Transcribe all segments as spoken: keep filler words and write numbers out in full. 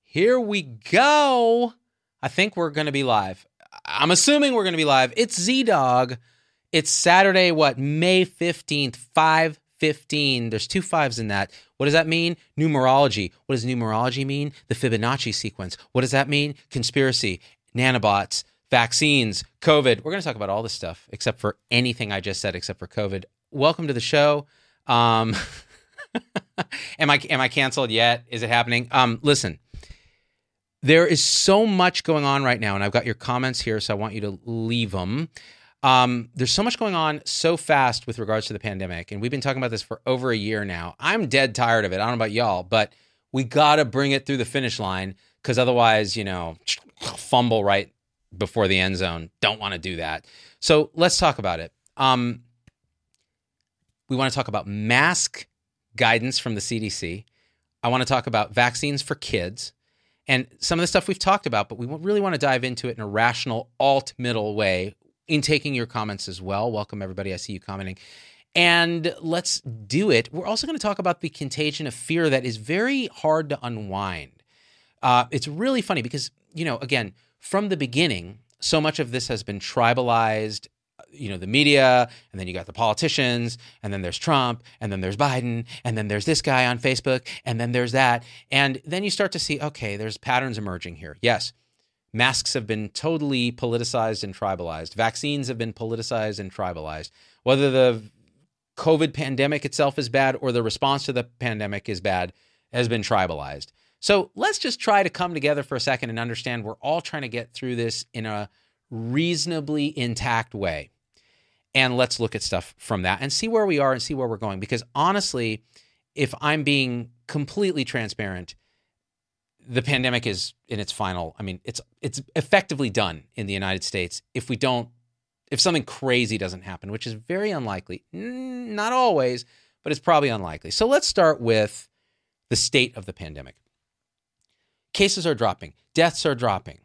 Here we go. I think we're going to be live. I'm assuming we're going to be live. It's Z-Dog. It's Saturday, what, May fifteenth, five fifteen. There's two fives in that. What does that mean? Numerology. What does numerology mean? The Fibonacci sequence. What does that mean? Conspiracy, nanobots, vaccines, COVID. We're going to talk about all this stuff except for anything I just said except for COVID. Welcome to the show. Um, am I am I canceled yet? Is it happening? Um, listen. There is so much going on right now, and I've got your comments here, so I want you to leave them. Um, there's so much going on so fast with regards to the pandemic, and we've been talking about this for over a year now. I'm dead tired of it. I don't know about y'all, but we got to bring it through the finish line because otherwise, you know, fumble right before the end zone. Don't want to do that. So let's talk about it. Um, we want to talk about mask guidance from the C D C. I want to talk about vaccines for kids. And some of the stuff we've talked about, but we really want to dive into it in a rational, alt-middle way in taking your comments as well. Welcome, everybody. I see you commenting. And let's do it. We're also going to talk about the contagion of fear that is very hard to unwind. Uh, it's really funny because, you know, again, from the beginning, so much of this has been tribalized. You know, the media, and then you got the politicians, and then there's Trump, and then there's Biden, and then there's this guy on Facebook, and then there's that. And then you start to see, okay, there's patterns emerging here. Yes, masks have been totally politicized and tribalized. Vaccines have been politicized and tribalized. Whether the COVID pandemic itself is bad or the response to the pandemic is bad has been tribalized. So let's just try to come together for a second and understand we're all trying to get through this in a reasonably intact way. And let's look at stuff from that and see where we are and see where we're going. Because honestly, if I'm being completely transparent, the pandemic is in its final, I mean, it's it's effectively done in the United States if we don't, if something crazy doesn't happen, which is very unlikely. Not always, but it's probably unlikely. So let's start with the state of the pandemic. Cases are dropping. Deaths are dropping.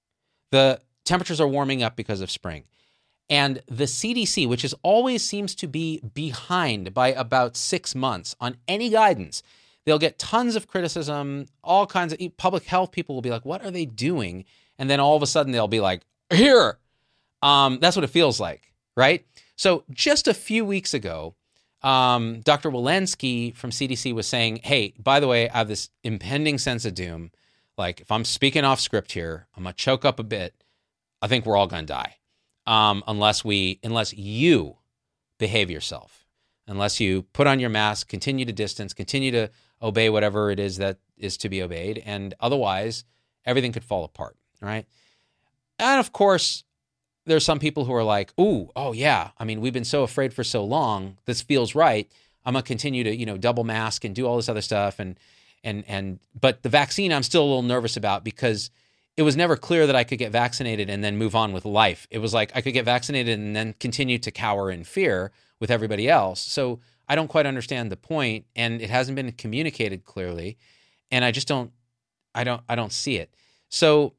The temperatures are warming up because of spring. And the C D C, which is always seems to be behind by about six months on any guidance, they'll get tons of criticism, all kinds of public health people will be like, what are they doing? And then all of a sudden they'll be like, here. Um, that's what it feels like, right? So just a few weeks ago, um, Doctor Walensky from C D C was saying, hey, by the way, I have this impending sense of doom. Like if I'm speaking off script here, I'm going to choke up a bit. I think we're all going to die. Um, unless we, unless you behave yourself, unless you put on your mask, continue to distance, continue to obey whatever it is that is to be obeyed, and otherwise everything could fall apart, right? And of course, there's some people who are like, "Ooh, oh yeah, I mean, we've been so afraid for so long. This feels right. I'm gonna continue to, you know, double mask and do all this other stuff, and and and but the vaccine, I'm still a little nervous about because." It was never clear that I could get vaccinated and then move on with life. It was like I could get vaccinated and then continue to cower in fear with everybody else. So I don't quite understand the point, and it hasn't been communicated clearly, and I just don't, I don't, I don't see it. So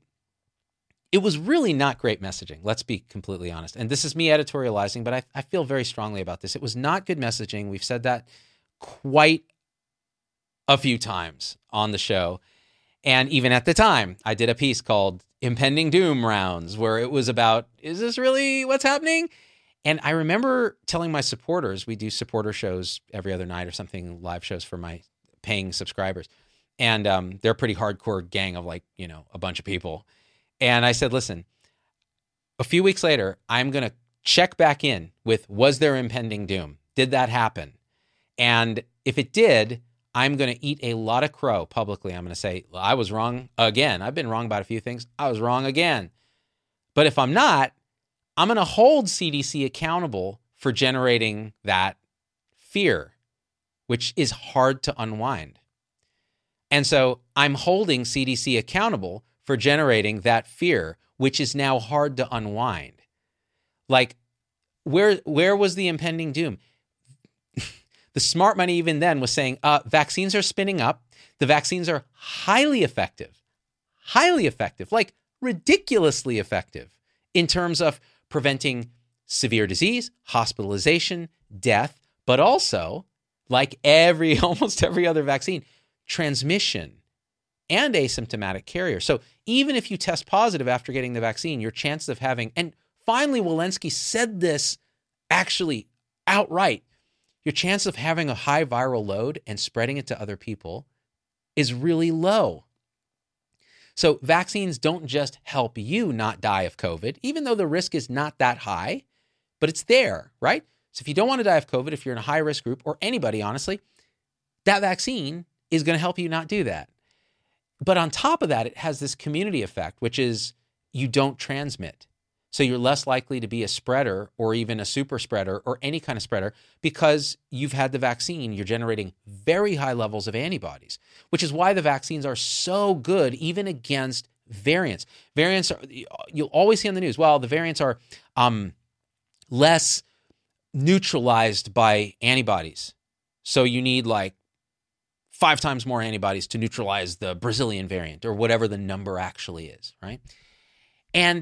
it was really not great messaging. Let's be completely honest. And this is me editorializing, but I, I feel very strongly about this. It was not good messaging. We've said that quite a few times on the show. And even at the time, I did a piece called Impending Doom Rounds, where it was about, is this really what's happening? And I remember telling my supporters, we do supporter shows every other night or something, live shows for my paying subscribers. And um, they're a pretty hardcore gang of like, you know, a bunch of people. And I said, listen, a few weeks later, I'm going to check back in with, was there impending doom? Did that happen? And if it did, I'm going to eat a lot of crow publicly. I'm going to say, I was wrong again. I've been wrong about a few things. I was wrong again. But if I'm not, I'm going to hold C D C accountable for generating that fear, which is hard to unwind. And so I'm holding C D C accountable for generating that fear, which is now hard to unwind. Like, where where was the impending doom? The smart money even then was saying, uh, vaccines are spinning up. The vaccines are highly effective, highly effective, like ridiculously effective in terms of preventing severe disease, hospitalization, death, but also, like every almost every other vaccine, transmission and asymptomatic carrier. So even if you test positive after getting the vaccine, your chances of having, and finally, Walensky said this actually outright, your chance of having a high viral load and spreading it to other people is really low. So vaccines don't just help you not die of COVID, even though the risk is not that high, but it's there, right? So if you don't want to die of COVID, if you're in a high risk group, or anybody, honestly, that vaccine is going to help you not do that. But on top of that, it has this community effect, which is you don't transmit. So you're less likely to be a spreader or even a super spreader or any kind of spreader because you've had the vaccine. You're generating very high levels of antibodies, which is why the vaccines are so good even against variants. Variants, are, you'll always see on the news, well, the variants are um, less neutralized by antibodies. So you need like five times more antibodies to neutralize the Brazilian variant or whatever the number actually is, right? And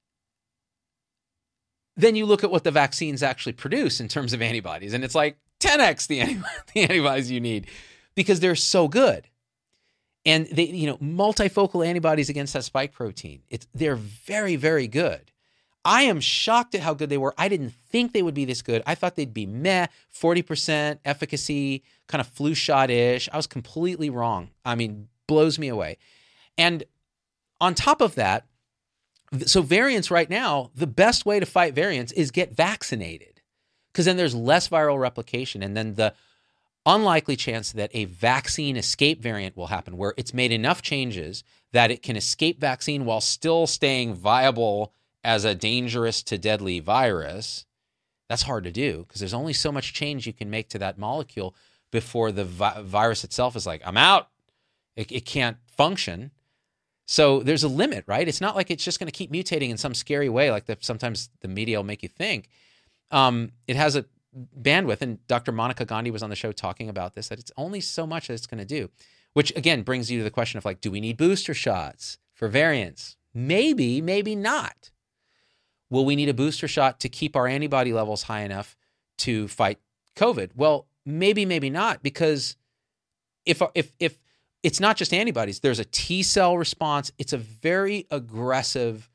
then you look at what the vaccines actually produce in terms of antibodies, and it's like ten x the, anti- the antibodies you need because they're so good. And they, you know, multifocal antibodies against that spike protein, it's they're very, very good. I am shocked at how good they were. I didn't think they would be this good. I thought they'd be meh, forty percent efficacy, kind of flu shot-ish. I was completely wrong. I mean, blows me away. And on top of that, so variants right now, the best way to fight variants is get vaccinated because then there's less viral replication. And then the unlikely chance that a vaccine escape variant will happen where it's made enough changes that it can escape vaccine while still staying viable as a dangerous to deadly virus, that's hard to do because there's only so much change you can make to that molecule before the vi- virus itself is like, I'm out. It, it can't function. So there's a limit, right? It's not like it's just going to keep mutating in some scary way like the, sometimes the media will make you think. Um, it has a bandwidth, and Doctor Monica Gandhi was on the show talking about this, that it's only so much that it's going to do, which again brings you to the question of like, do we need booster shots for variants? Maybe, maybe not. Will we need a booster shot to keep our antibody levels high enough to fight COVID? Well, maybe, maybe not, because if if if it's not just antibodies, there's a T cell response. It's a very aggressive,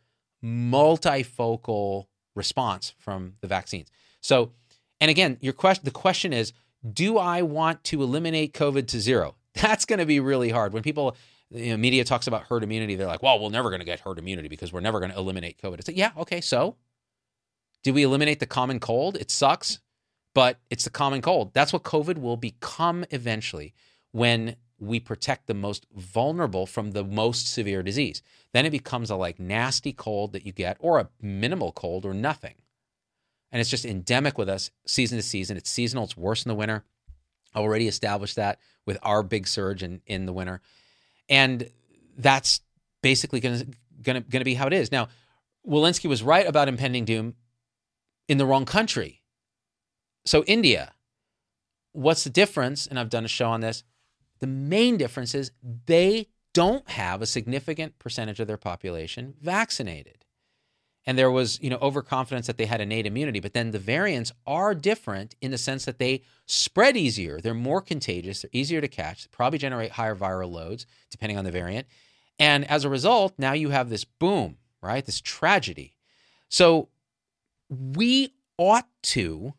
multifocal response from the vaccines. So, and again, your question, the question is, do I want to eliminate COVID to zero? That's going to be really hard. When people, you know, media talks about herd immunity, they're like, well, we're never going to get herd immunity because we're never going to eliminate COVID. It's like, yeah, okay, so do we eliminate the common cold? It sucks, but it's the common cold. That's what COVID will become eventually when we protect the most vulnerable from the most severe disease. Then it becomes a like nasty cold that you get, or a minimal cold, or nothing. And it's just endemic with us season to season. It's seasonal. It's worse in the winter. Already established that with our big surge in, in the winter. And that's basically going to going to be how it is. Now, Walensky was right about impending doom in the wrong country. So India, what's the difference? And I've done a show on this. The main difference is they don't have a significant percentage of their population vaccinated. And there was, you know, overconfidence that they had innate immunity, but then the variants are different in the sense that they spread easier. They're more contagious. They're easier to catch. They probably generate higher viral loads depending on the variant. And as a result, now you have this boom, right? This tragedy. So we ought to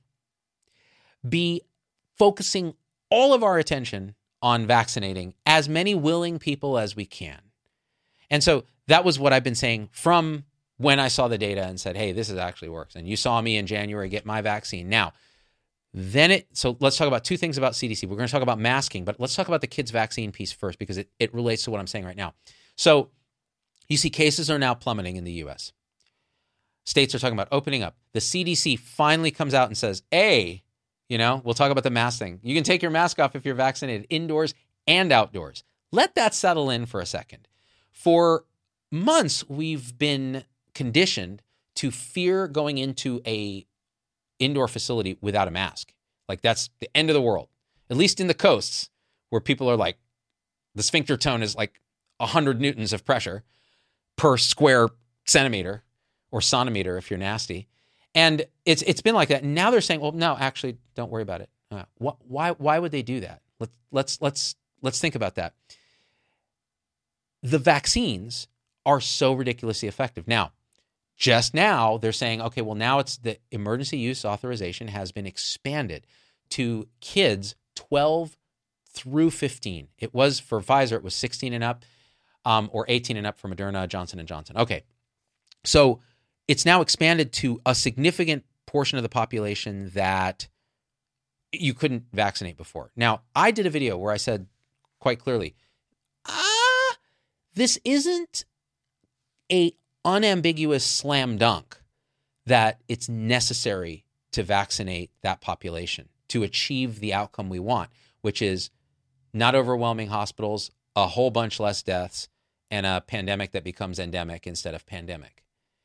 be focusing all of our attention on vaccinating as many willing people as we can. And so that was what I've been saying from when I saw the data and said, hey, this is actually works. And you saw me in January get my vaccine. Now, then it, so let's talk about two things about C D C. We're going to talk about masking, but let's talk about the kids' vaccine piece first because it, it relates to what I'm saying right now. So you see cases are now plummeting in the U S. States are talking about opening up. The C D C finally comes out and says, hey, you know, we'll talk about the mask thing. You can take your mask off if you're vaccinated indoors and outdoors. Let that settle in for a second. For months, we've been conditioned to fear going into a indoor facility without a mask. Like that's the end of the world, at least in the coasts where people are like, the sphincter tone is like one hundred newtons of pressure per square centimeter or sonometer if you're nasty. And it's it's been like that. Now they're saying, well, no, actually, don't worry about it. Uh, wh- why why would they do that? Let's let's let's let's think about that. the vaccines are so ridiculously effective. Now, just now they're saying, okay, well now it's the emergency use authorization has been expanded to kids twelve through fifteen. It was for Pfizer, it was sixteen and up, um, or eighteen and up for Moderna, Johnson and Johnson. Okay, so it's now expanded to a significant portion of the population that you couldn't vaccinate before. Now, I did a video where I said quite clearly, ah, this isn't a unambiguous slam dunk that it's necessary to vaccinate that population to achieve the outcome we want, which is not overwhelming hospitals, a whole bunch less deaths, and a pandemic that becomes endemic instead of pandemic.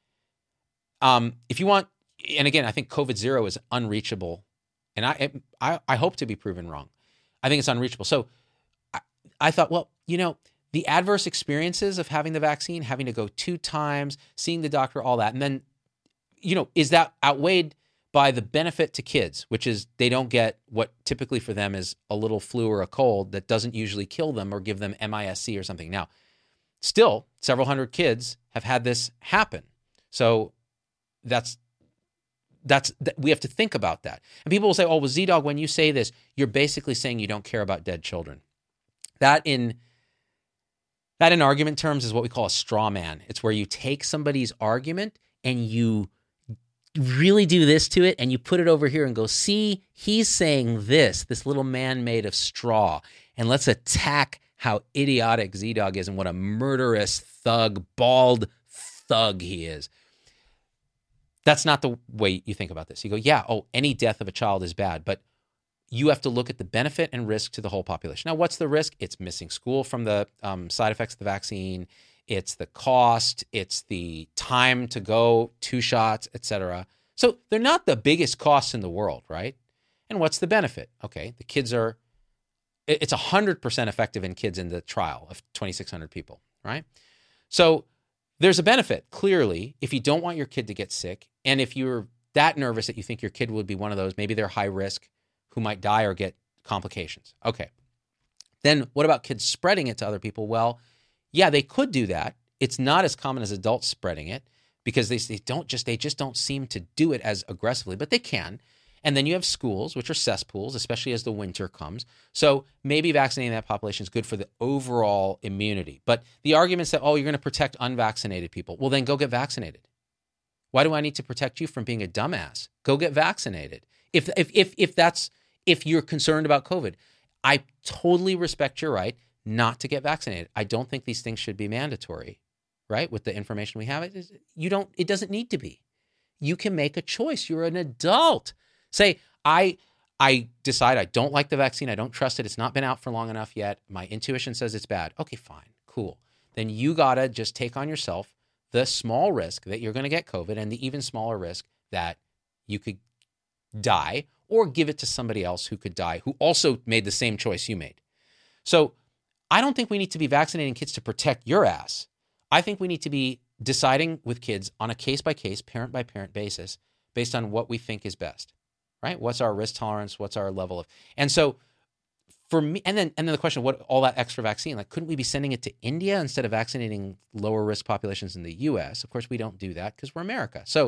Um, if you want, and again, I think COVID zero is unreachable, and I, I, I hope to be proven wrong. I think it's unreachable. So I, I thought, well, you know, the adverse experiences of having the vaccine, having to go two times, seeing the doctor, all that, and then, you know, is that outweighed by the benefit to kids, which is they don't get what typically for them is a little flu or a cold that doesn't usually kill them or give them M I S C or something. Now, still, several hundred kids have had this happen. So that's, that's, that we have to think about that. And people will say, oh, well, Z-Dog, when you say this, you're basically saying you don't care about dead children. That in, that in argument terms is what we call a straw man. It's where you take somebody's argument and you really do this to it and you put it over here and go, see, he's saying this, this little man made of straw. And let's attack how idiotic Z-Dog is and what a murderous thug, bald thug he is. That's not the way you think about this. You go, yeah, oh, any death of a child is bad, but you have to look at the benefit and risk to the whole population. Now, what's the risk? It's missing school from the um, side effects of the vaccine. It's the cost. It's the time to go, two shots, et cetera. So they're not the biggest costs in the world, right? And what's the benefit? Okay, the kids are, it's one hundred percent effective in kids in the trial of twenty-six hundred people, right? So there's a benefit, clearly, if you don't want your kid to get sick, and if you're that nervous that you think your kid would be one of those, maybe they're high risk, who might die or get complications. Okay. Then what about kids spreading it to other people? Well, yeah, they could do that. It's not as common as adults spreading it because they, they don't just they just don't seem to do it as aggressively, but they can. And then you have schools, which are cesspools, especially as the winter comes. So maybe vaccinating that population is good for the overall immunity. But the arguments that, oh, you're going to protect unvaccinated people. Well, then go get vaccinated. Why do I need to protect you from being a dumbass? Go get vaccinated. If if if if that's if you're concerned about COVID, I totally respect your right not to get vaccinated. I don't think these things should be mandatory, right? With the information we have, it is, you don't. It doesn't need to be. You can make a choice. You're an adult. Say, I I decide I don't like the vaccine. I don't trust it. It's not been out for long enough yet. My intuition says it's bad. Okay, fine, cool. Then you gotta just take on yourself the small risk that you're going to get COVID and the even smaller risk that you could die or give it to somebody else who could die, who also made the same choice you made. So I don't think we need to be vaccinating kids to protect your ass. I think we need to be deciding with kids on a case-by-case, parent-by-parent basis based on what we think is best, right? What's our risk tolerance? What's our level of... And so for me, and then and then the question of what all that extra vaccine, like couldn't we be sending it to India instead of vaccinating lower risk populations in the U S? Of course, we don't do that because we're America. So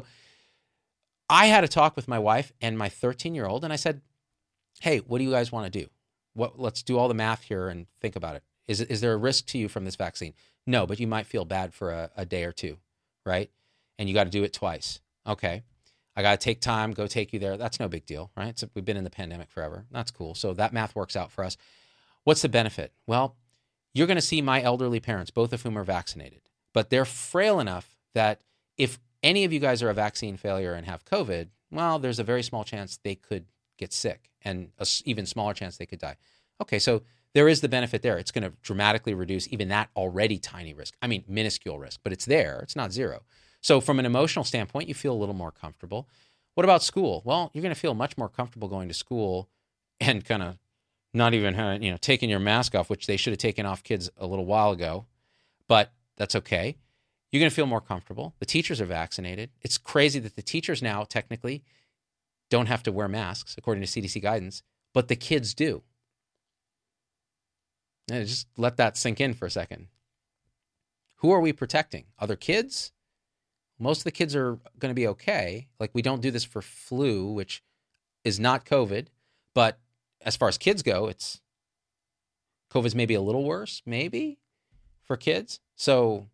I had a talk with my wife and my thirteen-year-old, and I said, hey, what do you guys want to do? What, let's do all the math here and think about it. Is, is there a risk to you from this vaccine? No, but you might feel bad for a, a day or two, right? And you got to do it twice. Okay. I got to take time, go take you there. That's no big deal, right? So we've been in the pandemic forever. That's cool. So that math works out for us. What's the benefit? Well, you're going to see my elderly parents, both of whom are vaccinated, but they're frail enough that if any of you guys are a vaccine failure and have COVID, well, there's a very small chance they could get sick and an even smaller chance they could die. Okay, so there is the benefit there. It's going to dramatically reduce even that already tiny risk. I mean, minuscule risk, but it's there. It's not zero. So from an emotional standpoint, you feel a little more comfortable. What about school? Well, you're going to feel much more comfortable going to school and kind of not even, you know, taking your mask off, which they should have taken off kids a little while ago, but that's okay. You're going to feel more comfortable. The teachers are vaccinated. It's crazy that the teachers now technically don't have to wear masks according to C D C guidance, but the kids do. And just let that sink in for a second. Who are we protecting? Other kids? Most of the kids are going to be okay. Like, we don't do this for flu, which is not COVID. But as far as kids go, it's COVID's maybe a little worse, maybe, for kids. So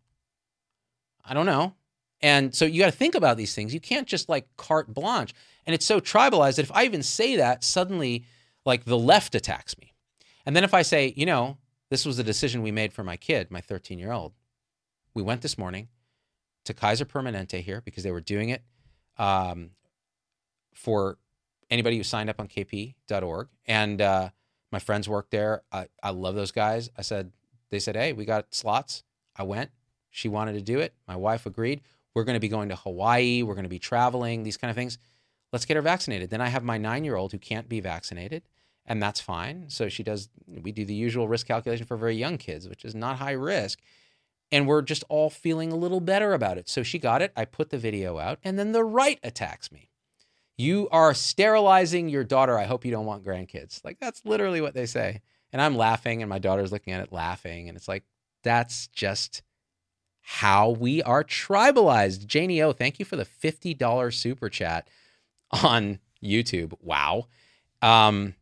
I don't know. And so you got to think about these things. You can't just like carte blanche. And it's so tribalized that if I even say that, suddenly like the left attacks me. And then if I say, you know, this was a decision we made for my kid, my thirteen-year-old. We went this morning to Kaiser Permanente here because they were doing it um, for anybody who signed up on K P dot org. And uh, my friends work there. I, I love those guys. I said, they said, hey, we got slots. I went. She wanted to do it. My wife agreed. We're going to be going to Hawaii. We're going to be traveling, these kind of things. Let's get her vaccinated. Then I have my nine-year-old who can't be vaccinated, and that's fine. So she does, we do the usual risk calculation for very young kids, which is not high risk. And we're just all feeling a little better about it. So she got it. I put the video out, and then the right attacks me. You are sterilizing your daughter. I hope you don't want grandkids. Like, that's literally what they say. And I'm laughing, and my daughter's looking at it laughing. And it's like, that's just how we are tribalized. Janie O, thank you for the fifty dollars super chat on YouTube. Wow. Um,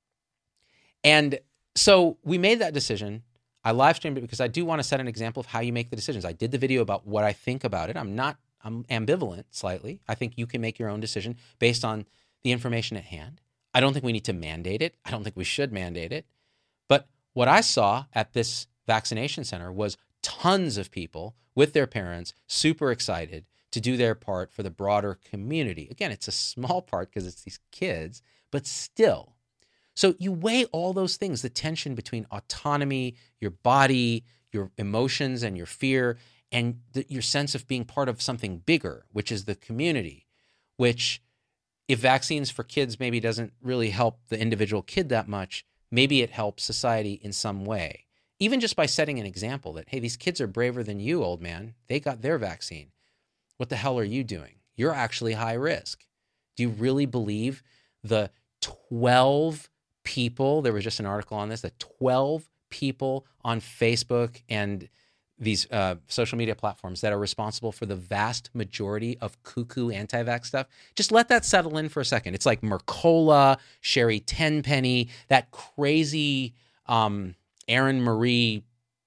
and so we made that decision. I live streamed it because I do want to set an example of how you make the decisions. I did the video about what I think about it. I'm not, I'm ambivalent slightly. I think you can make your own decision based on the information at hand. I don't think we need to mandate it. I don't think we should mandate it. But what I saw at this vaccination center was tons of people with their parents, super excited to do their part for the broader community. Again, it's a small part because it's these kids, but still. So you weigh all those things, the tension between autonomy, your body, your emotions and your fear, and the, your sense of being part of something bigger, which is the community, which if vaccines for kids maybe doesn't really help the individual kid that much, maybe it helps society in some way. Even just by setting an example that, hey, these kids are braver than you, old man. They got their vaccine. What the hell are you doing? You're actually high risk. Do you really believe the twelve people, there was just an article on this, the twelve people on Facebook and these uh, social media platforms that are responsible for the vast majority of cuckoo anti-vax stuff? Just let that settle in for a second. It's like Mercola, Sherry Tenpenny, that crazy um, Erin Marie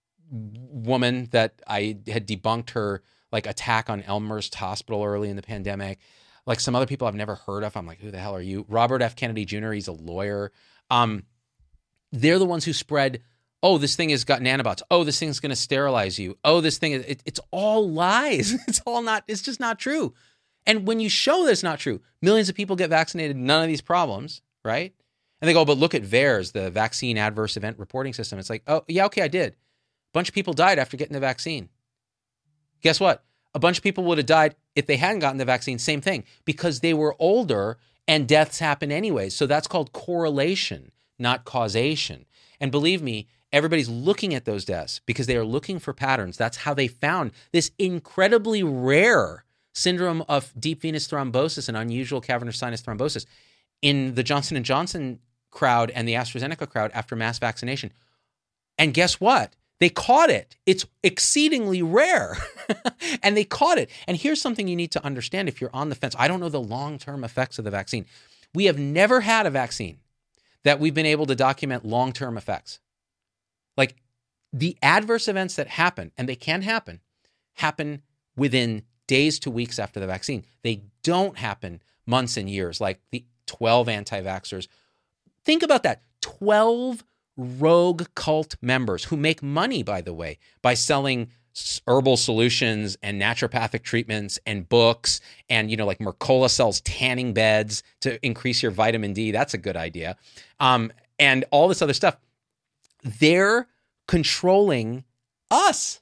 woman that I had debunked her like attack on Elmhurst Hospital early in the pandemic. Like some other people I've never heard of. I'm like, who the hell are you? Robert F. Kennedy Junior, he's a lawyer. Um, they're the ones who spread, oh, this thing has gotten nanobots. Oh, this thing's going to sterilize you. Oh, this thing, is, it, it's all lies. It's all not, it's just not true. And when you show that it's not true, millions of people get vaccinated, none of these problems, right? And they go, but look at V A E R S, the Vaccine Adverse Event Reporting System. It's like, oh, yeah, okay, I did. A bunch of people died after getting the vaccine. Guess what? A bunch of people would have died if they hadn't gotten the vaccine. Same thing, because they were older and deaths happen anyways. So that's called correlation, not causation. And believe me, everybody's looking at those deaths because they are looking for patterns. That's how they found this incredibly rare syndrome of deep venous thrombosis and unusual cavernous sinus thrombosis in the Johnson and Johnson crowd and the AstraZeneca crowd after mass vaccination. And guess what? They caught it. It's exceedingly rare. And they caught it. And here's something you need to understand if you're on the fence. I don't know the long-term effects of the vaccine. We have never had a vaccine that we've been able to document long-term effects. Like the adverse events that happen, and they can happen, happen within days to weeks after the vaccine. They don't happen months and years like the twelve anti-vaxxers. Think about that. twelve rogue cult members who make money, by the way, by selling herbal solutions and naturopathic treatments and books. And, you know, like Mercola sells tanning beds to increase your vitamin D. That's a good idea. Um, and all this other stuff. They're controlling us.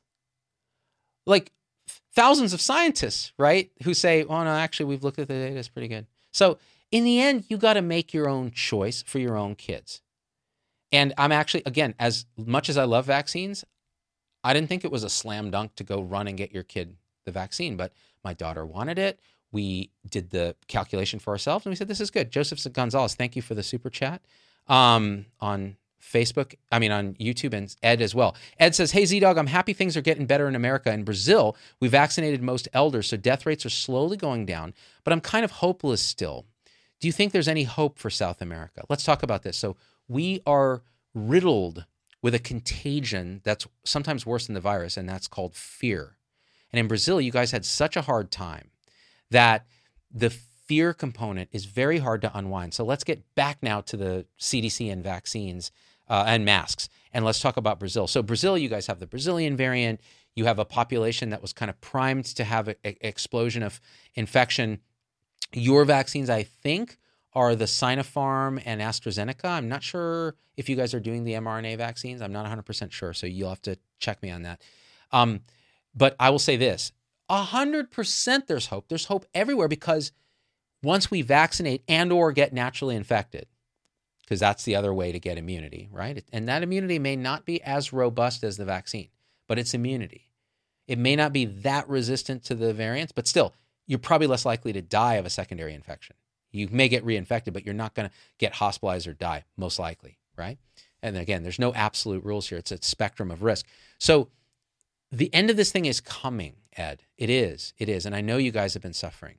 Like thousands of scientists, right? Who say, oh, no, actually, we've looked at the data. It's pretty good. So in the end, you got to make your own choice for your own kids. And I'm actually, again, as much as I love vaccines, I didn't think it was a slam dunk to go run and get your kid the vaccine. But my daughter wanted it. We did the calculation for ourselves, and we said, this is good. Joseph Gonzalez, thank you for the super chat um, on Facebook, I mean, on YouTube, and Ed as well. Ed says, hey, Z-Dog, I'm happy things are getting better in America. In Brazil, we vaccinated most elders, so death rates are slowly going down, but I'm kind of hopeless still. Do you think there's any hope for South America? Let's talk about this. So we are riddled with a contagion that's sometimes worse than the virus, and that's called fear. And in Brazil, you guys had such a hard time that the fear component is very hard to unwind. So let's get back now to the C D C and vaccines uh, and masks, and let's talk about Brazil. So Brazil, you guys have the Brazilian variant. You have a population that was kind of primed to have an explosion of infection. Your vaccines, I think, are the Sinopharm and AstraZeneca. I'm not sure if you guys are doing the mRNA vaccines. I'm not one hundred percent sure, so you'll have to check me on that. Um, but I will say this, one hundred percent there's hope. There's hope everywhere, because once we vaccinate and or get naturally infected, because that's the other way to get immunity, right? And that immunity may not be as robust as the vaccine, but it's immunity. It may not be that resistant to the variants, but still, you're probably less likely to die of a secondary infection. You may get reinfected, but you're not going to get hospitalized or die, most likely, right? And again, there's no absolute rules here. It's a spectrum of risk. So the end of this thing is coming, Ed. It is. It is. And I know you guys have been suffering,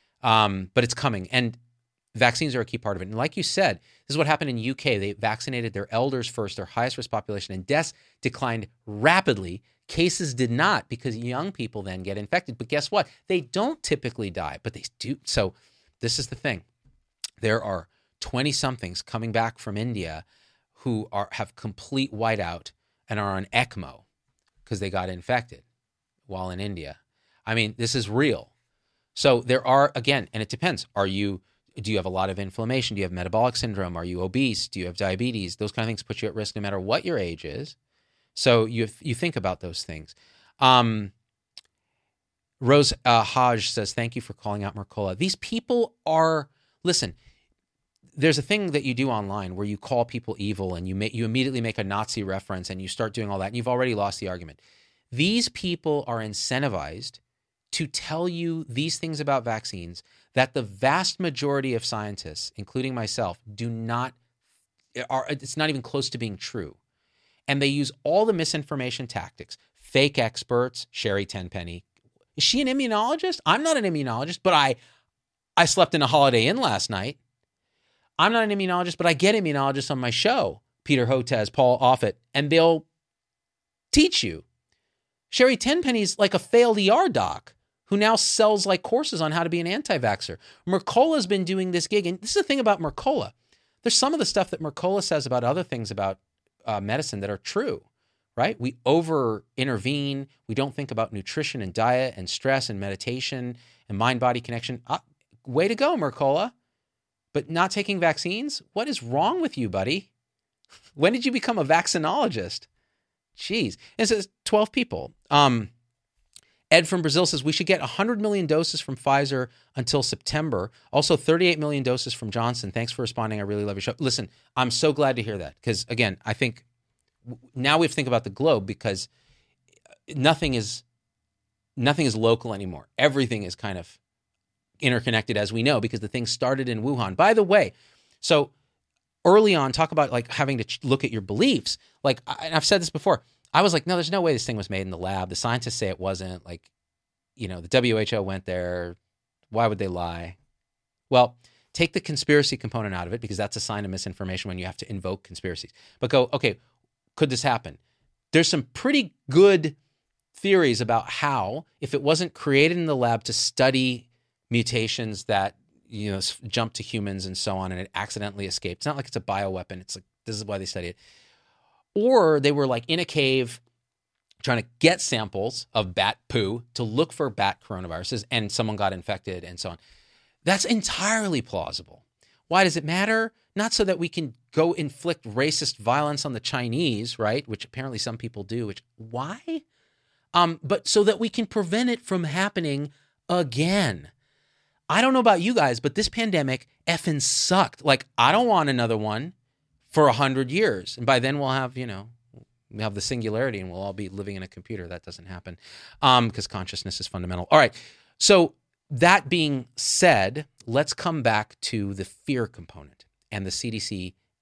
um, but it's coming. And vaccines are a key part of it. And like you said, this is what happened in U K. They vaccinated their elders first, their highest risk population, and deaths declined rapidly. Cases did not, because young people then get infected. But guess what? They don't typically die, but they do. So this is the thing. There are twenty-somethings coming back from India who are have complete whiteout and are on ECMO because they got infected while in India. I mean, this is real. So there are, again, and it depends. Are you, do you have a lot of inflammation? Do you have metabolic syndrome? Are you obese? Do you have diabetes? Those kind of things put you at risk no matter what your age is. So you you think about those things. Um, Rose uh, Hodge says, thank you for calling out Mercola. These people are, listen, there's a thing that you do online where you call people evil and you make, you immediately make a Nazi reference and you start doing all that, and you've already lost the argument. These people are incentivized to tell you these things about vaccines that the vast majority of scientists, including myself, do not, are, it's not even close to being true. And they use all the misinformation tactics, fake experts, Sherry Tenpenny. Is she an immunologist? I'm not an immunologist, but I I slept in a Holiday Inn last night. I'm not an immunologist, but I get immunologists on my show, Peter Hotez, Paul Offit, and they'll teach you. Sherry Tenpenny's like a failed E R doc who now sells like courses on how to be an anti-vaxxer. Mercola's been doing this gig, and this is the thing about Mercola. There's some of the stuff that Mercola says about other things about uh, medicine that are true. Right? We over intervene. We don't think about nutrition and diet and stress and meditation and mind-body connection. Uh, way to go, Mercola. But not taking vaccines? What is wrong with you, buddy? When did you become a vaccinologist? Jeez. And it says twelve people. Um, Ed from Brazil says we should get one hundred million doses from Pfizer until September. Also thirty-eight million doses from Johnson. Thanks for responding. I really love your show. Listen, I'm so glad to hear that because, again, I think now we have to think about the globe because nothing is nothing is local anymore. Everything is kind of interconnected, as we know, because the thing started in Wuhan. By the way, so early on, talk about like having to look at your beliefs. Like I, I've said this before. I was like, no, there's no way this thing was made in the lab. The scientists say it wasn't. Like, you know, the W H O went there. Why would they lie? Well, take the conspiracy component out of it because that's a sign of misinformation when you have to invoke conspiracies. But go, okay, could this happen? There's some pretty good theories about how, if it wasn't created in the lab to study mutations that, you know, jump to humans and so on, and it accidentally escaped. It's not like it's a bioweapon. It's like, this is why they study it. Or they were like in a cave trying to get samples of bat poo to look for bat coronaviruses and someone got infected and so on. That's entirely plausible. Why does it matter? Not so that we can go inflict racist violence on the Chinese, right? Which apparently some people do, which why? Um, but so that we can prevent it from happening again. I don't know about you guys, but this pandemic effing sucked. Like, I don't want another one for a hundred years. And by then we'll have, you know, we have the singularity and we'll all be living in a computer. That doesn't happen um, because consciousness is fundamental. All right. So that being said, let's come back to the fear component and the C D C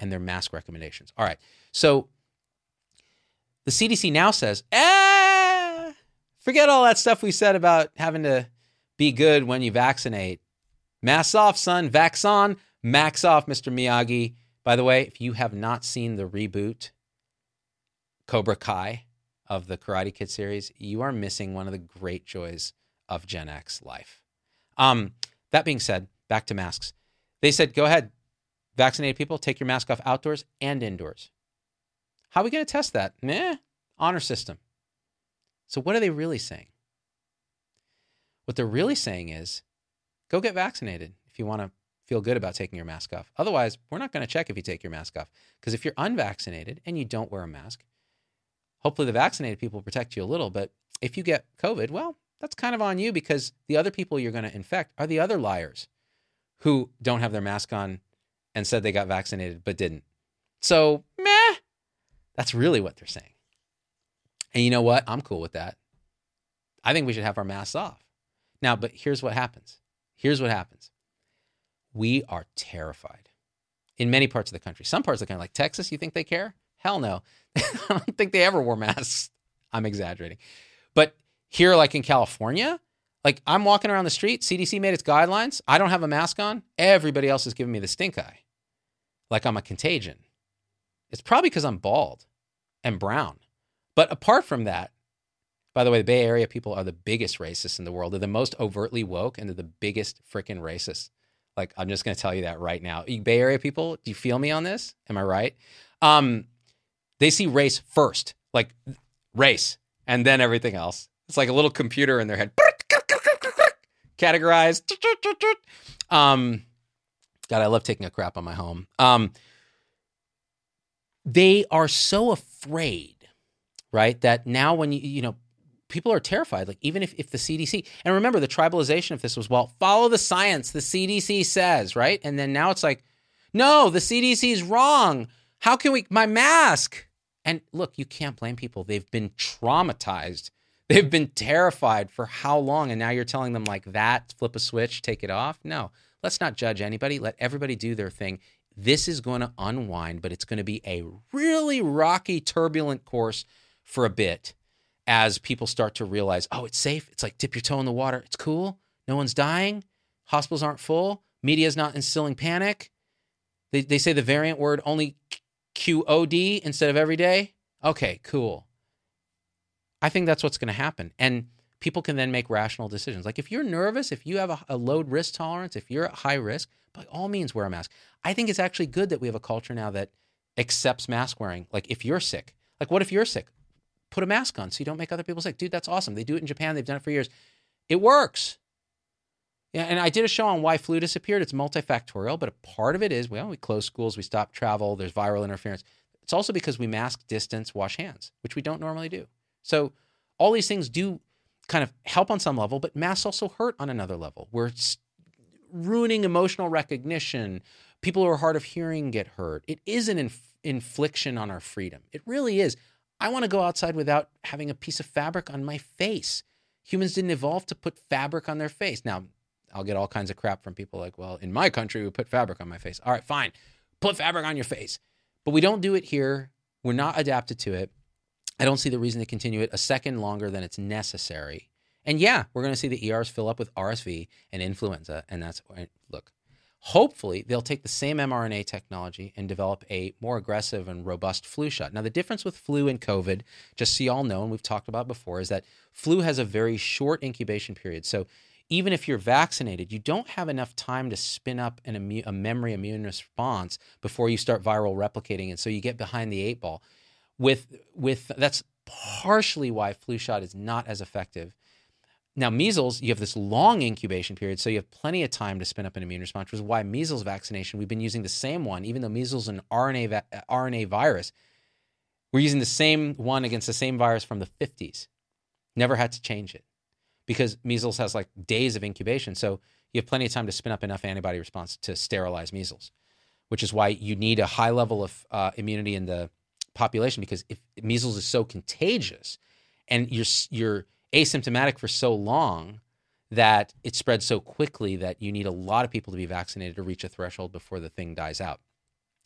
and their mask recommendations. All right. So the C D C now says, eh, forget all that stuff we said about having to be good when you vaccinate. Masks off, son. Vax on. Max off, Mister Miyagi. By the way, if you have not seen the reboot Cobra Kai of the Karate Kid series, you are missing one of the great joys of Gen X life. Um, that being said, back to masks. They said, go ahead, vaccinated people, take your mask off outdoors and indoors. How are we going to test that? Meh, honor system. So what are they really saying? What they're really saying is, go get vaccinated if you want to feel good about taking your mask off. Otherwise, we're not going to check if you take your mask off. Because if you're unvaccinated and you don't wear a mask, hopefully the vaccinated people will protect you a little. But if you get COVID, well, that's kind of on you, because the other people you're going to infect are the other liars who don't have their mask on and said they got vaccinated but didn't. So, meh, that's really what they're saying. And you know what? I'm cool with that. I think we should have our masks off. Now, but here's what happens. Here's what happens. We are terrified in many parts of the country. Some parts of the country, like Texas, you think they care? Hell no. I don't think they ever wore masks. I'm exaggerating. But here, like in California, like I'm walking around the street, C D C made its guidelines. I don't have a mask on. Everybody else is giving me the stink eye. Like I'm a contagion. It's probably because I'm bald and brown. But apart from that, by the way, the Bay Area people are the biggest racists in the world. They're the most overtly woke, and they're the biggest freaking racists. Like, I'm just going to tell you that right now. You Bay Area people, do you feel me on this? Am I right? Um, they see race first, like race, and then everything else. It's like a little computer in their head. Categorized. Um, God, I love taking a crap on my home. Um, they are so afraid, right, that now when you, you know, people are terrified, like even if, if the C D C, and remember the tribalization of this was, well, follow the science, the C D C says, right? And then now it's like, no, the C D C is wrong. How can we, my mask? And look, you can't blame people. They've been traumatized. They've been terrified for how long? And now you're telling them like that, flip a switch, take it off? No, let's not judge anybody. Let everybody do their thing. This is going to unwind, but it's going to be a really rocky, turbulent course for a bit as people start to realize, oh, it's safe. It's like dip your toe in the water. It's cool. No one's dying. Hospitals aren't full. Media's not instilling panic. They they say the variant word only Q O D instead of every day. Okay, cool. I think that's what's going to happen. And people can then make rational decisions. Like if you're nervous, if you have a, a low risk tolerance, if you're at high risk, by all means wear a mask. I think it's actually good that we have a culture now that accepts mask wearing. Like if you're sick, like what if you're sick? Put a mask on so you don't make other people sick. Dude, that's awesome. They do it in Japan. They've done it for years. It works. Yeah, and I did a show on why flu disappeared. It's multifactorial, but a part of it is, well, we close schools, we stop travel, there's viral interference. It's also because we mask, distance, wash hands, which we don't normally do. So all these things do kind of help on some level, but masks also hurt on another level. We're ruining emotional recognition. People who are hard of hearing get hurt. It is an inf- infliction on our freedom. It really is. I want to go outside without having a piece of fabric on my face. Humans didn't evolve to put fabric on their face. Now, I'll get all kinds of crap from people like, well, in my country, we put fabric on my face. All right, fine. Put fabric on your face. But we don't do it here. We're not adapted to it. I don't see the reason to continue it a second longer than it's necessary. And yeah, we're going to see the E Rs fill up with R S V and influenza. And that's, look, hopefully they'll take the same mRNA technology and develop a more aggressive and robust flu shot. Now, the difference with flu and COVID, just so you all know, and we've talked about before, is that flu has a very short incubation period. So even if you're vaccinated, you don't have enough time to spin up an immu- a memory immune response before you start viral replicating. And so you get behind the eight ball. With, with that's partially why flu shot is not as effective. Now, measles, you have this long incubation period, so you have plenty of time to spin up an immune response, which is why measles vaccination, we've been using the same one, even though measles is an R N A, va- R N A virus. We're using the same one against the same virus from the fifties. Never had to change it because measles has like days of incubation, so you have plenty of time to spin up enough antibody response to sterilize measles, which is why you need a high level of uh, immunity in the population, because if measles is so contagious and you're you're asymptomatic for so long that it spreads so quickly that you need a lot of people to be vaccinated to reach a threshold before the thing dies out.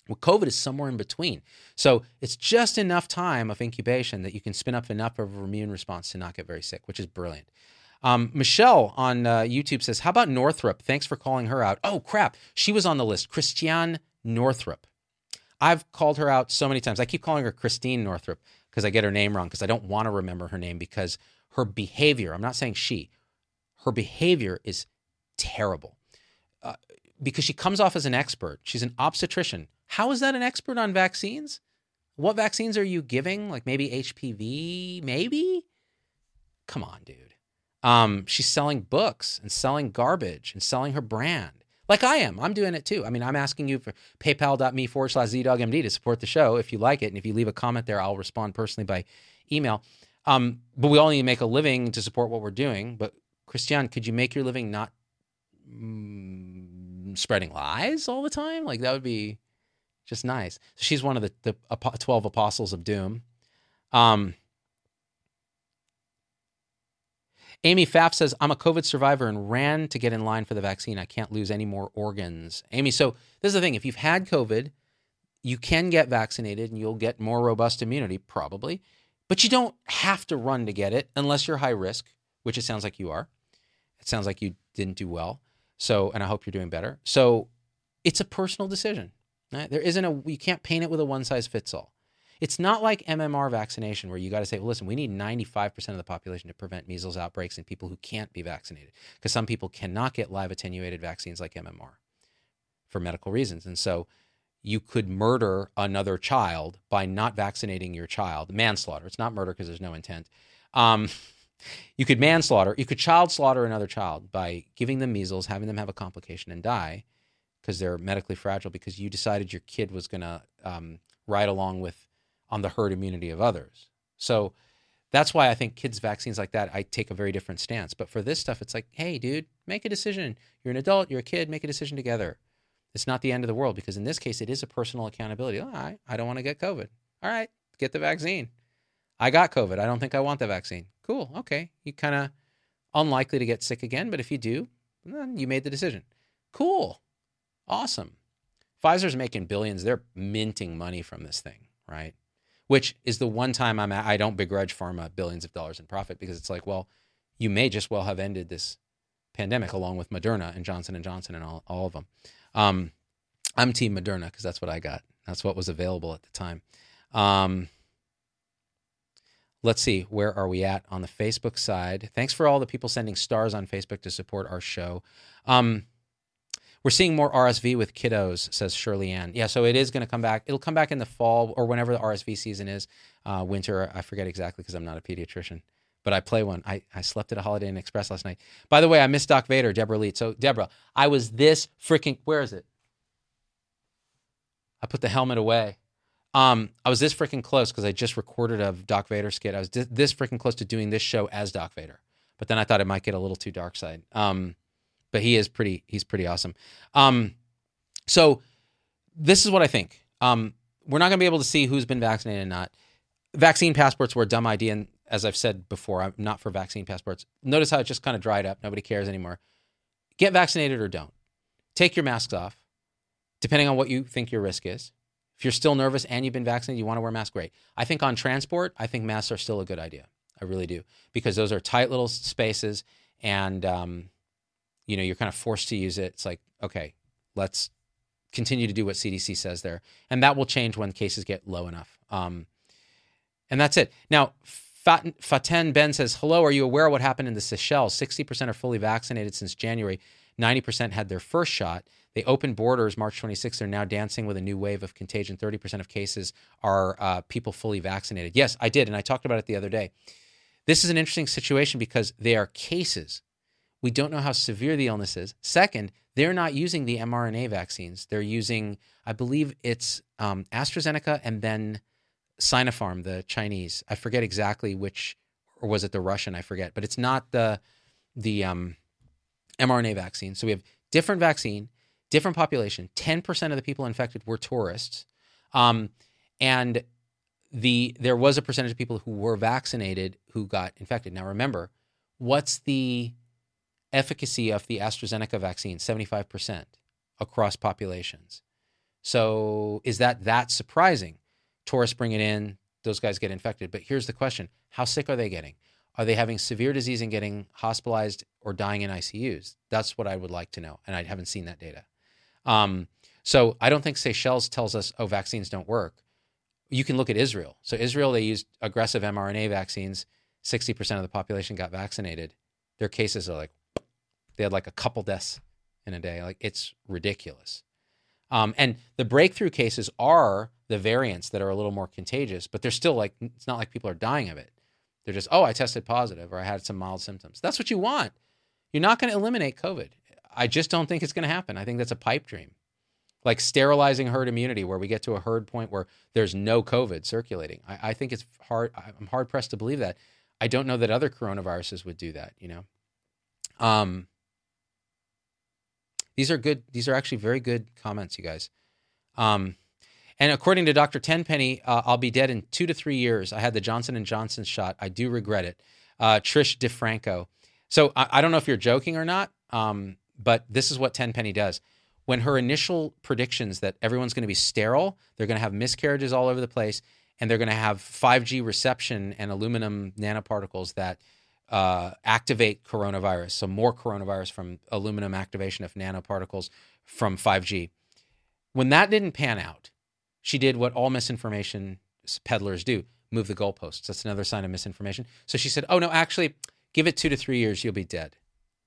Well, COVID is somewhere in between. So it's just enough time of incubation that you can spin up enough of an immune response to not get very sick, which is brilliant. Um, Michelle on uh, YouTube says, how about Northrup? Thanks for calling her out. Oh, crap. She was on the list. Christiane Northrup. I've called her out so many times. I keep calling her Christine Northrup because I get her name wrong because I don't want to remember her name because her behavior, I'm not saying she, her behavior is terrible uh, because she comes off as an expert. She's an obstetrician. How is that an expert on vaccines? What vaccines are you giving? Like maybe H P V, maybe? Come on, dude. Um, she's selling books and selling garbage and selling her brand. Like I am. I'm doing it too. I mean, I'm asking you for paypal.me forward slash ZDoggMD to support the show if you like it. And if you leave a comment there, I'll respond personally by email. Um, but we all need to make a living to support what we're doing. But Christiane, could you make your living not mm, spreading lies all the time? Like that would be just nice. So she's one of the, the twelve apostles of doom. Um, Amy Pfaff says, I'm a COVID survivor and ran to get in line for the vaccine. I can't lose any more organs. Amy, so this is the thing. If you've had COVID, you can get vaccinated and you'll get more robust immunity, probably. But you don't have to run to get it unless you're high risk, which it sounds like you are. It sounds like you didn't do well. So, and I hope you're doing better. So it's a personal decision. Right? There isn't a, you can't paint it with a one size fits all. It's not like M M R vaccination where you got to say, well, listen, we need ninety-five percent of the population to prevent measles outbreaks in people who can't be vaccinated because some people cannot get live attenuated vaccines like M M R for medical reasons. And so you could murder another child by not vaccinating your child. Manslaughter. It's not murder because there's no intent. Um, you could manslaughter. You could child slaughter another child by giving them measles, having them have a complication and die because they're medically fragile because you decided your kid was going to um, ride along with on the herd immunity of others. So that's why I think kids' vaccines like that, I take a very different stance. But for this stuff, it's like, hey, dude, make a decision. You're an adult, you're a kid, make a decision together. It's not the end of the world because in this case, it is a personal accountability. All right, I don't want to get COVID. All right, get the vaccine. I got COVID. I don't think I want the vaccine. Cool, okay. You kind of unlikely to get sick again, but if you do, then you made the decision. Cool, awesome. Pfizer's making billions. They're minting money from this thing, right? Which is the one time I'm at, I don't begrudge pharma billions of dollars in profit because it's like, well, you may just well have ended this pandemic along with Moderna and Johnson and Johnson and all, all of them. Um, I'm team Moderna because that's what I got. That's what was available at the time. Um, let's see, where are we at on the Facebook side? Thanks for all the people sending stars on Facebook to support our show. Um, We're seeing more R S V with kiddos, says Shirley Ann. Yeah, so it is going to come back. It'll come back in the fall or whenever the R S V season is. Uh, winter, I forget exactly because I'm not a pediatrician. But I play one. I, I slept at a Holiday Inn Express last night. By the way, I missed Doc Vader, Deborah Leet. So, Deborah, I was this freaking... Where is it? I put the helmet away. Um, I was this freaking close because I just recorded a Doc Vader skit. I was this, this freaking close to doing this show as Doc Vader. But then I thought it might get a little too dark side. Um... But he is pretty, he's pretty awesome. Um, so this is what I think. Um, we're not going to be able to see who's been vaccinated and not. Vaccine passports were a dumb idea. And as I've said before, I'm not for vaccine passports. Notice how it just kind of dried up. Nobody cares anymore. Get vaccinated or don't. Take your masks off, depending on what you think your risk is. If you're still nervous and you've been vaccinated, you want to wear a mask, great. I think on transport, I think masks are still a good idea. I really do. Because those are tight little spaces and, um, you know, you're kind of forced to use it. It's like, okay, let's continue to do what C D C says there. And that will change when cases get low enough. Um, and that's it. Now, Fat- Faten Ben says, hello, are you aware of what happened in the Seychelles? sixty percent are fully vaccinated since January. ninety percent had their first shot. They opened borders March twenty-sixth. They're now dancing with a new wave of contagion. thirty percent of cases are uh, people fully vaccinated. Yes, I did. And I talked about it the other day. This is an interesting situation because they are cases. We don't know how severe the illness is. Second, they're not using the mRNA vaccines. They're using, I believe it's um, AstraZeneca and then Sinopharm, the Chinese. I forget exactly which, or was it the Russian? I forget. But it's not the the um, mRNA vaccine. So we have different vaccine, different population. ten percent of the people infected were tourists. Um, and the there was a percentage of people who were vaccinated who got infected. Now remember, what's the efficacy of the AstraZeneca vaccine? seventy-five percent across populations. So is that that surprising? Tourists bring it in, those guys get infected. But here's the question. How sick are they getting? Are they having severe disease and getting hospitalized or dying in I C Us? That's what I would like to know. And I haven't seen that data. Um, so I don't think Seychelles tells us, oh, vaccines don't work. You can look at Israel. So Israel, they used aggressive mRNA vaccines. sixty percent of the population got vaccinated. Their cases are like, they had like a couple deaths in a day. Like, it's ridiculous. Um, and the breakthrough cases are the variants that are a little more contagious, but they're still like, it's not like people are dying of it. They're just, oh, I tested positive or I had some mild symptoms. That's what you want. You're not going to eliminate COVID. I just don't think it's going to happen. I think that's a pipe dream. Like sterilizing herd immunity where we get to a herd point where there's no COVID circulating. I, I think it's hard. I'm hard pressed to believe that. I don't know that other coronaviruses would do that, you know? Um, these are good. These are actually very good comments, you guys. Um, and according to Doctor Tenpenny, uh, I'll be dead in two to three years. I had the Johnson and Johnson shot. I do regret it. Uh, Trish DeFranco. So I, I don't know if you're joking or not, um, but this is what Tenpenny does. When her initial predictions that everyone's going to be sterile, they're going to have miscarriages all over the place, and they're going to have five G reception and aluminum nanoparticles that uh, activate coronavirus. So more coronavirus from aluminum activation of nanoparticles from five G. When that didn't pan out, she did what all misinformation peddlers do, move the goalposts. That's another sign of misinformation. So she said, oh, no, actually, give it two to three years, you'll be dead.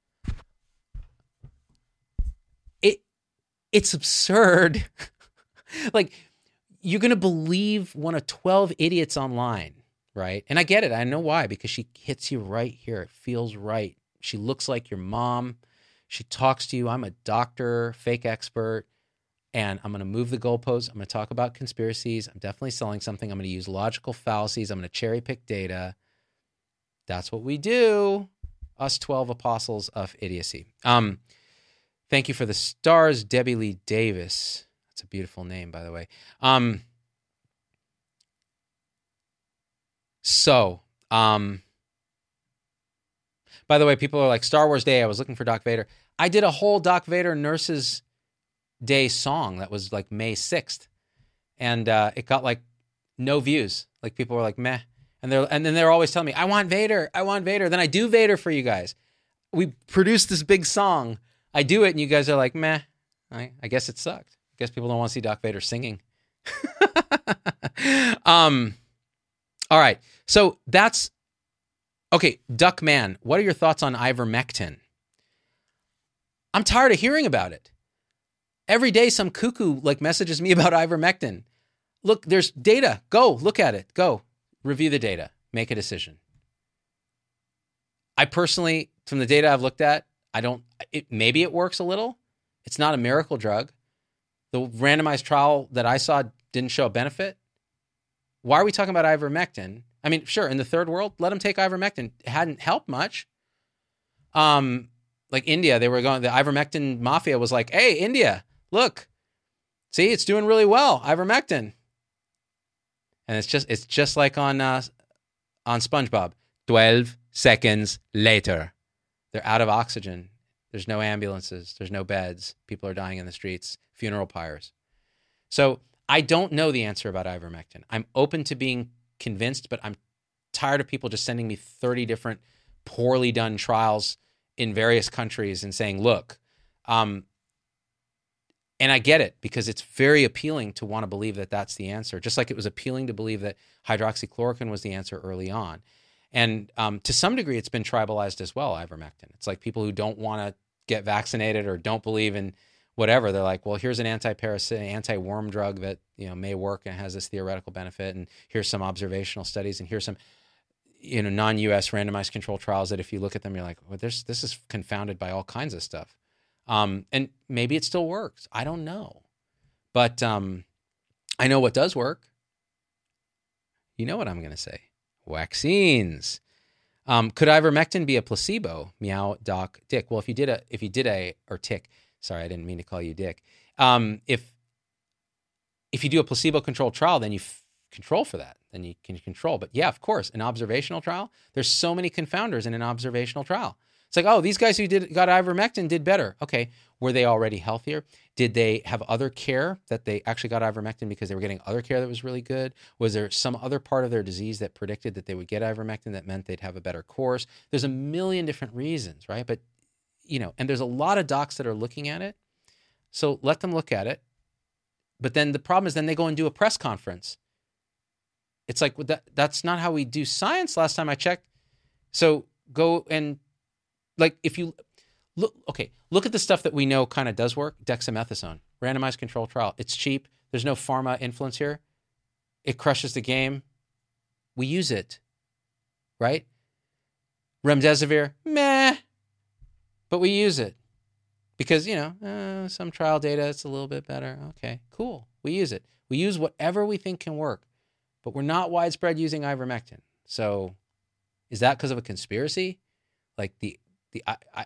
It It's absurd. Like, you're going to believe one of twelve idiots online, right? And I get it. I know why, because she hits you right here. It feels right. She looks like your mom. She talks to you. I'm a doctor, fake expert, and I'm going to move the goalposts. I'm going to talk about conspiracies. I'm definitely selling something. I'm going to use logical fallacies. I'm going to cherry pick data. That's what we do. Us twelve apostles of idiocy. Um, thank you for the stars, Debbie Lee Davis. That's a beautiful name, by the way. Um, so, um, by the way, people are like, Star Wars Day, I was looking for Darth Vader. I did a whole Darth Vader Nurses Day song that was like May sixth. And uh, it got like no views. Like people were like, meh. And they're and then they're always telling me, I want Vader. I want Vader. Then I do Vader for you guys. We produced this big song. I do it, and you guys are like, meh. I, I guess it sucked. I guess people don't want to see Darth Vader singing. um, all right. So that's okay. Duck Man, what are your thoughts on ivermectin? I'm tired of hearing about it. Every day, some cuckoo like messages me about ivermectin. Look, there's data. Go look at it. Go review the data. Make a decision. I personally, from the data I've looked at, I don't. It, maybe it works a little. It's not a miracle drug. The randomized trial that I saw didn't show a benefit. Why are we talking about ivermectin? I mean, sure, in the third world, let them take ivermectin. It hadn't helped much. Um, like India, they were going. The ivermectin mafia was like, "Hey, India, look, see, it's doing really well. Ivermectin." And it's just it's just like on uh, on SpongeBob. Twelve seconds later, they're out of oxygen. There's no ambulances. There's no beds. People are dying in the streets. Funeral pyres. So I don't know the answer about ivermectin. I'm open to being convinced, but I'm tired of people just sending me thirty different poorly done trials in various countries and saying, look, um, and I get it because it's very appealing to want to believe that that's the answer, just like it was appealing to believe that hydroxychloroquine was the answer early on. And um, to some degree, it's been tribalized as well, ivermectin. It's like people who don't want to get vaccinated or don't believe in whatever. They're like, well, here's an anti-parasitic, anti-worm drug that, you know, may work and has this theoretical benefit. And here's some observational studies. And here's some, you know, non-U S randomized control trials that if you look at them, you're like, well, there's, this is confounded by all kinds of stuff. Um, and maybe it still works. I don't know. But um, I know what does work. You know what I'm going to say. Vaccines. Um, could ivermectin be a placebo? Meow, Doc, Dick. Well, if you did a, if you did a, or Tick, sorry, I didn't mean to call you Dick. Um, if, if you do a placebo-controlled trial, then you f- control for that. Then you can control. But yeah, of course, an observational trial, there's so many confounders in an observational trial. It's like, oh, these guys who did got ivermectin did better. Okay, Were they already healthier? Did they have other care that they actually got ivermectin because they were getting other care that was really good? Was there some other part of their disease that predicted that they would get ivermectin that meant they'd have a better course? There's a million different reasons, right? But, you know, and there's a lot of docs that are looking at it. So let them look at it. But then the problem is then they go and do a press conference. It's like, that, that's not how we do science last time I checked. So go and, like, if you look, okay, look at the stuff that we know kind of does work. Dexamethasone, randomized control trial. It's cheap. There's no pharma influence here. It crushes the game. We use it, right? Remdesivir, meh, but we use it because, you know, uh, some trial data, it's a little bit better. Okay, cool. We use it. We use whatever we think can work, but we're not widespread using ivermectin. So is that because of a conspiracy? Like the, the, I, I,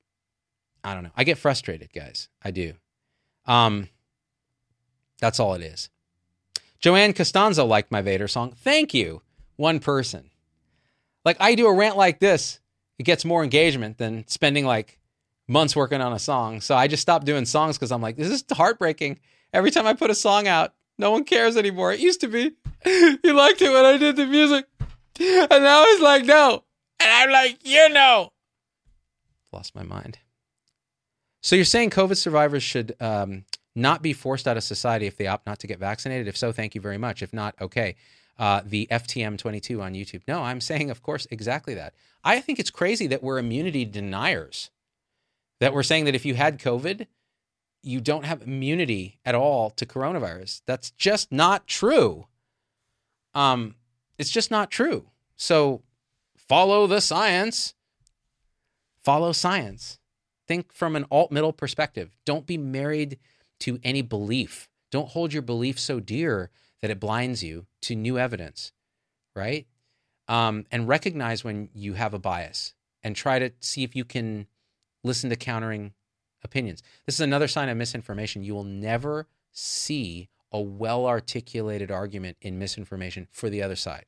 I don't know. I get frustrated, guys. I do. Um, that's all it is. Joanne Costanzo liked my Vader song. Thank you. One person. Like, I do a rant like this, it gets more engagement than spending like months working on a song. So I just stopped doing songs because I'm like, this is heartbreaking. Every time I put a song out, no one cares anymore. It used to be. You liked it when I did the music. And now it's like, no. And I'm like, you know. Lost my mind. So you're saying COVID survivors should um, not be forced out of society if they opt not to get vaccinated? If so, thank you very much. If not, okay. Uh, the F T M twenty-two on YouTube. No, I'm saying, of course, exactly that. I think it's crazy that we're immunity deniers. That we're saying that if you had COVID, you don't have immunity at all to coronavirus. That's just not true. Um, it's just not true. So follow the science. Follow science. Think from an alt-middle perspective. Don't be married to any belief. Don't hold your belief so dear that it blinds you to new evidence, right? Um, and recognize when you have a bias and try to see if you can listen to countering opinions. This is another sign of misinformation. You will never see a well-articulated argument in misinformation for the other side.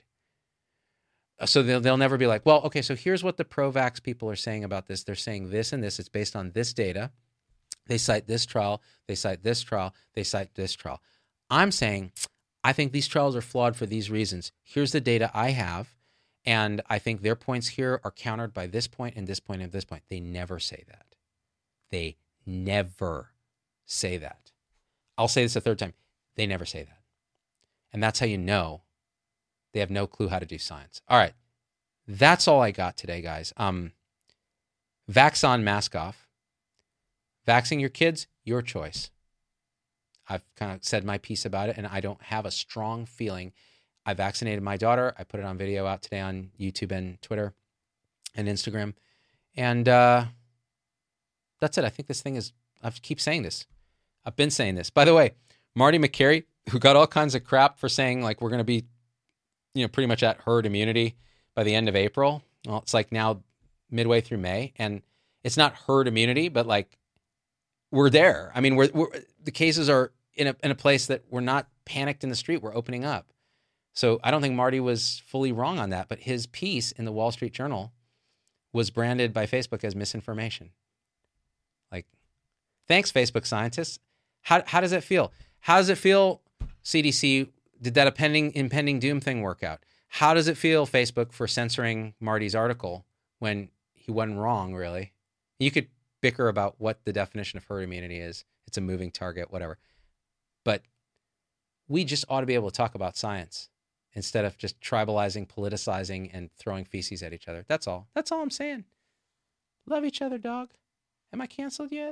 So they'll, they'll never be like, well, okay, so here's what the pro-vax people are saying about this. They're saying this and this. It's based on this data. They cite this trial. They cite this trial. They cite this trial. I'm saying, I think these trials are flawed for these reasons. Here's the data I have, and I think their points here are countered by this point and this point and this point. They never say that. They never say that. I'll say this a third time. They never say that. And that's how you know they have no clue how to do science. All right. That's all I got today, guys. Um, vax on, mask off. Vaxing your kids, your choice. I've kind of said my piece about it, and I don't have a strong feeling. I vaccinated my daughter. I put it on video out today on YouTube and Twitter and Instagram. And uh, that's it. I think this thing is, I keep saying this. I've been saying this. By the way, Marty McCary, who got all kinds of crap for saying like we're going to be, you know, pretty much at herd immunity by the end of April. Well, it's like now midway through May, and it's not herd immunity, but like we're there. I mean, we're, we're the cases are in a in a place that we're not panicked in the street. We're opening up. So I don't think Marty was fully wrong on that, but his piece in the Wall Street Journal was branded by Facebook as misinformation. Like, thanks, Facebook scientists. How how does it feel? How does it feel, C D C? Did that impending, impending doom thing work out? How does it feel, Facebook, for censoring Marty's article when he wasn't wrong, really? You could bicker about what the definition of herd immunity is. It's a moving target, whatever. But we just ought to be able to talk about science instead of just tribalizing, politicizing, and throwing feces at each other. That's all. That's all I'm saying. Love each other, dog. Am I canceled yet?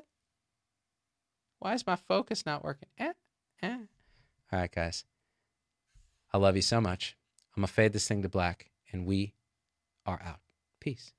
Why is my focus not working? Eh, eh. All right, guys. I love you so much. I'm going to fade this thing to black, and we are out. Peace.